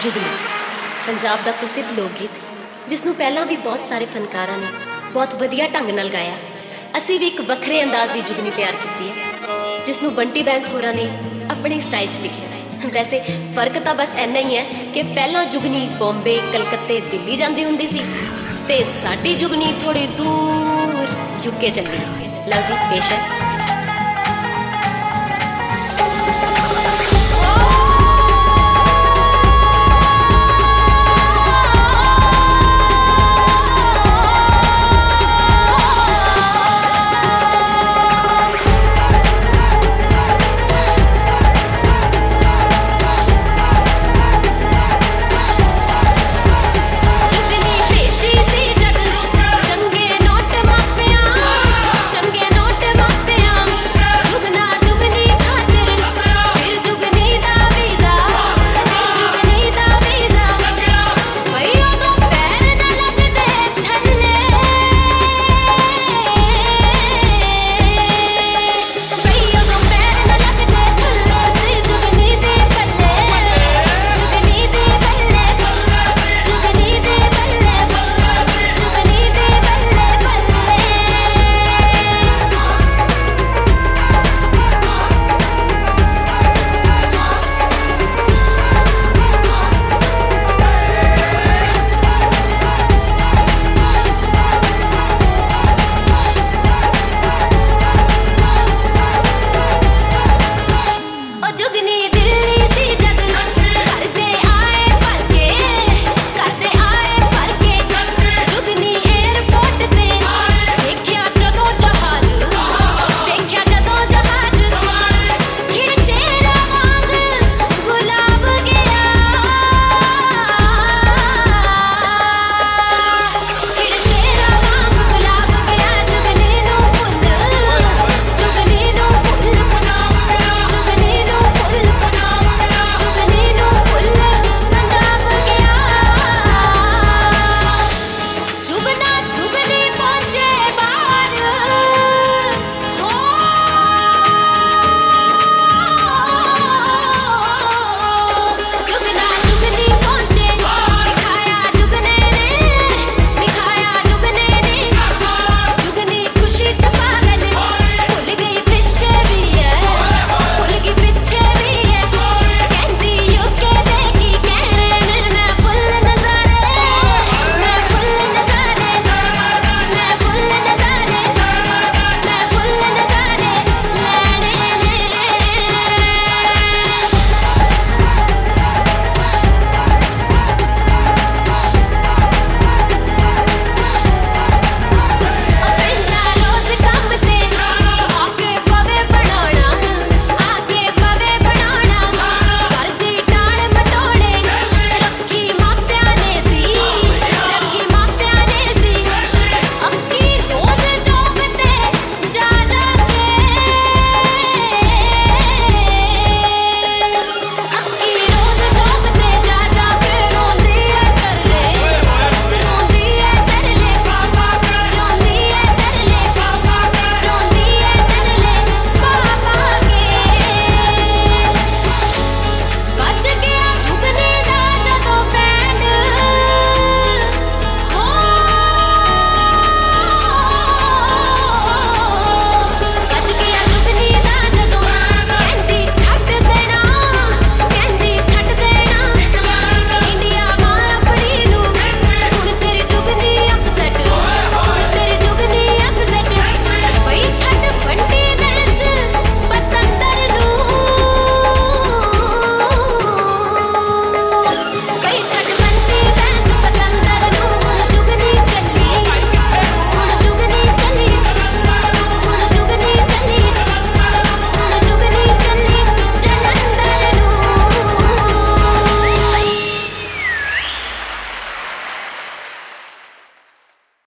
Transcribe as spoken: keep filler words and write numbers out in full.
जुगनू पंजाब दा प्रसिद्ध लोक गीत जिसनों पहलां भी बहुत सारे फनकारां ने बहुत वधिया ढंग नाल गाया। असीं भी एक वखरे अंदाज दी जुगनी तैयार कीती है जिसनों बंटी बैंस होरां ने अपने स्टाइल च लिखिया। वैसे फर्क तां बस इन्ना ही है कि पहलां जुगनी बॉम्बे कलकत्ते दिल्ली जांदी हुंदी सी ते साडी जुगनी थोड़ी दूर यूके चली। लओ जी पेश है